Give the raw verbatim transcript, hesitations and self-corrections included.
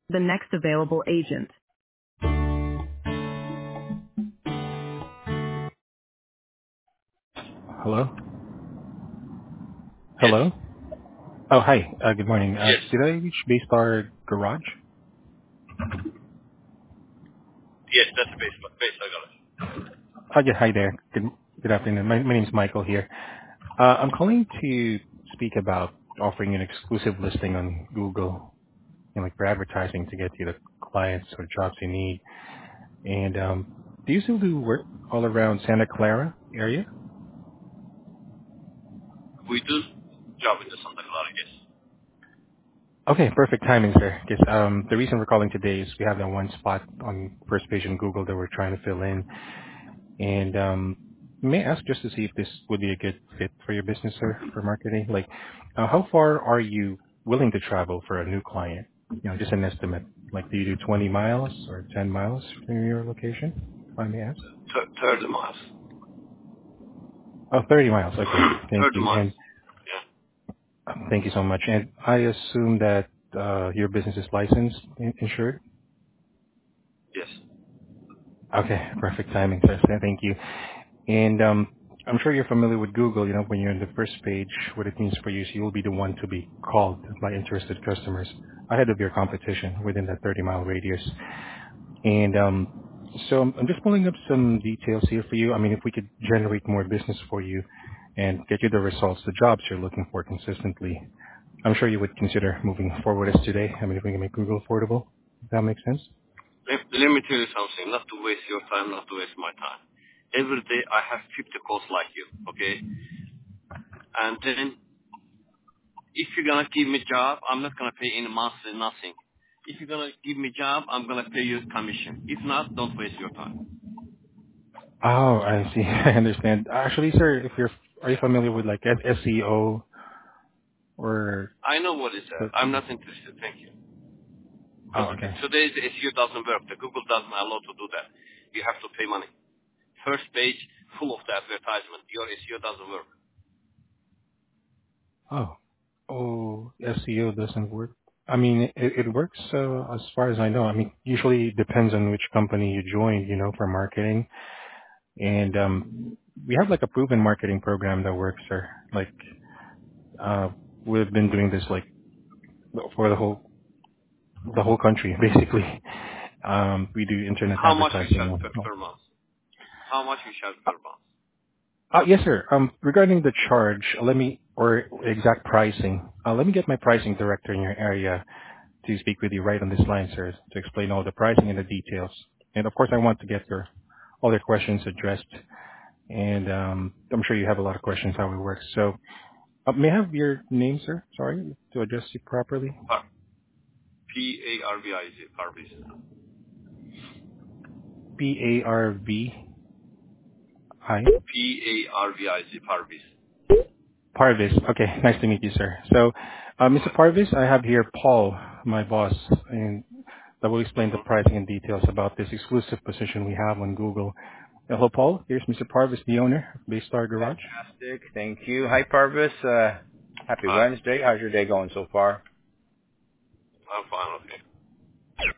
The next available agent. Hello? Yes. Hello? Oh, hi. Uh, good morning. Uh, Yes. did I reach Baystar Garage? Yes, that's the base, base I got it. Oh, yeah. Hi there. Good, good afternoon. My, my name is Michael here. Uh, I'm calling to speak about offering an exclusive listing on Google, you know, like for advertising to get you the clients or jobs you need. And um, do you still do work all around Santa Clara area? We do job in the Santa Clara, yes. Okay, perfect timing, sir. Because um, the reason we're calling today is we have that one spot on first page in Google that we're trying to fill in. And um, may I ask just to see if this would be a good fit for your business, sir, for marketing? Like, uh, how far are you willing to travel for a new client? You know, just an estimate. Like, do you do twenty miles or ten miles from your location, if I may ask? Th- third miles. Oh, thirty miles. Okay. Thank third you. miles. And Yeah. uh, thank you so much. And I assume that uh, your business is licensed, in- insured? Yes. Okay. Perfect timing, sir. Thank you. And um, I'm sure you're familiar with Google. You know, when you're on the first page, what it means for you is you'll be the one to be called by interested customers ahead of your competition within that thirty mile radius. And um, so I'm, I'm just pulling up some details here for you. I mean, if we could generate more business for you and get you the results, the jobs you're looking for consistently, I'm sure you would consider moving forward as today. I mean, if we can make Google affordable, if that makes sense. Let, let me tell you something, not to waste your time, not to waste my time. Every day I have fifty calls like you, okay? And then, if you're gonna give me job, I'm not gonna pay any monthly nothing. If you're gonna give me job, I'm gonna pay you commission. If not, don't waste your time. Oh, I see. I understand. Actually, sir, if you're, are you familiar with like S E O or I know what is that. the, I'm not interested, thank you. oh, Because okay. today's S E O doesn't work. The Google doesn't allow to do that. You have to pay money. First page full of the advertisement. Your S E O doesn't work. Oh, oh, S E O doesn't work. I mean, it, it works uh, as far as I know. I mean, usually it depends on which company you join, you know, for marketing. And um, we have like a proven marketing program that works, sir. Like, uh, we've been doing this like for the whole the whole country, basically. Um, we do internet How much you charge advertising. per, per month? How much you charge per month? Uh, yes, sir. Um, regarding the charge, let me or exact pricing. Uh, let me get my pricing director in your area to speak with you right on this line, sir, to explain all the pricing and the details. And of course, I want to get your all your questions addressed. And um, I'm sure you have a lot of questions how it works. So, uh, may I have your name, sir? Sorry, to address you properly. Par. P A R V I Z. Parvis. P A R V I P A R V I Z. Parvis. Parvis. Okay, nice to meet you, sir. So, uh, mister Parvis, I have here Paul, my boss, and that will explain the Mm-hmm. pricing and details about this exclusive position we have on Google. Hello, Paul. Here's mister Parvis, the owner of Baystar Garage. Fantastic. Thank you. Hi, Parvis. Uh, happy Hi. Wednesday. How's your day going so far? I'm fine, okay.